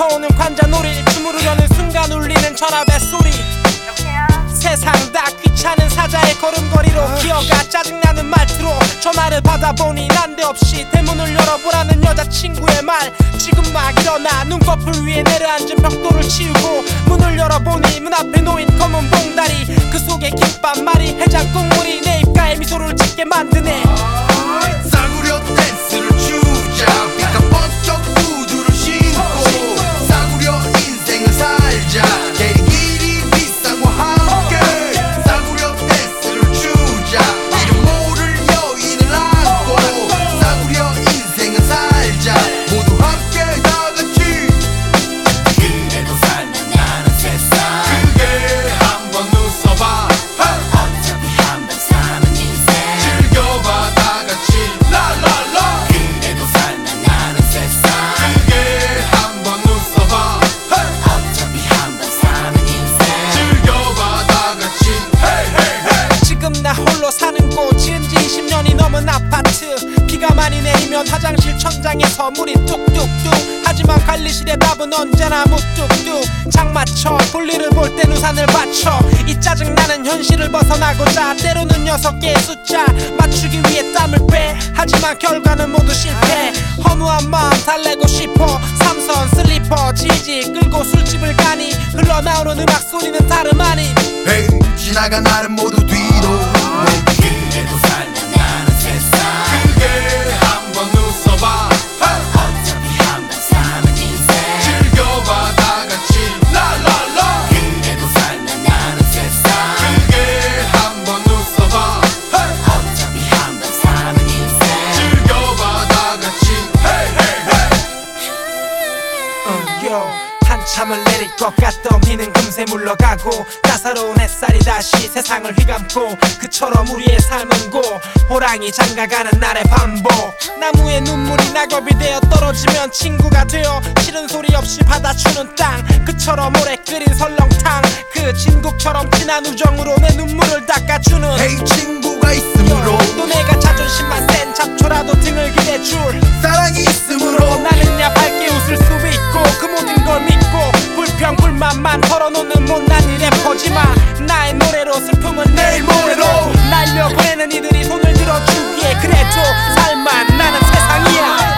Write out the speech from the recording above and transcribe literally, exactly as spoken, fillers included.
오는 관자놀이 주무르려는 순간 울리는 전화벨 소리. 세상 다 귀찮은 사자의 걸음걸이로 기어가 짜증나는 말투로 전화를 받아보니 난데없이 대문을 열어보라는 여자친구의 말. 지금 막 일어나 눈꺼풀 위에 내려앉은 벽돌을 치우고 문을 열어보니 문 앞에 놓인 검은 봉다리, 그 속에 김밥 말이 해장 국물이 내 입가에 미소를 짓게 만드네. 싸구려 댄스를 추자 빛과 번쩍 구두를 신고 싸구려 인생을 살자 대리기리 비상과 함께. 싸구려 댄스를 추자 이름 모를 여인을 안고 싸구려 인생을 살자 모두 함께 다같이. 그래도 살면 나는 세상 크게 한번 웃어봐. 어차피 한 번 사는 인생 즐겨봐 다같이 라라라. 그래도 살면 나는 세상 크게 한번 웃어봐. 어차피 한 번 사는 인생 즐겨봐 다같이 헤이 헤이 헤이. 지금 나 홀로 사는 곳 지은 지 이십 년이 넘은 아파트. 비가 많이 내리면 화장실 천장에서 물이 뚝뚝뚝. 하지만 관리실의 답은 언제나 무뚝뚝. 장마철 볼일을 볼 땐 우산을 받쳐. 이 짜증나는 현실을 벗어나고자 때로는 여섯 개의 숫자 맞추기 위해 땀을 빼. 하지만 결과는 모두 실패. 허무한 마음 달래고 싶어. 삼선 슬리퍼 지지 끌고 술집을 가니 흘러나오는 음악 소리는 다름 아닌 헤이 지나간 날은 모두 뒤로. 그래도 살면 나는 세상 크게 한번 웃어봐. 어차피 한 번 사는 인생 즐겨봐 다같이 라라라. 그래도 살면 나는 세상 크게 한번 웃어봐. 어차피 한 번 사는 인생 즐겨봐 다같이 헤이 헤이 헤이. 요 한참을 내릴 것 같던 비는 금세 물러가고 따사로운 햇살이 다시 세상을 휘감고 그처럼 우리의 삶은 고 호랑이 장가가는 날의 반복. 나무에 눈물이 낙엽이 되어 떨어지면 친구가 되어 싫은 소리 없이 받아주는 땅. 그처럼 오래 끓인 설렁탕 그 진국처럼 진한 우정으로 내 눈물을 닦아주는 헤이 친구가 있으므로 또 내가 자존심만 센 잡초라도 등을 기대줄 사랑이 있으므로 나는야 밝게 웃을 수 있고 그 모든 걸 믿고 불평 불만만 털어놓는 못난 이 래퍼지만 나의 노래로 슬픔은 내일 모레로 날려보내는 이들이 손을 들어주기에 그래도 살만 나는 세상이야.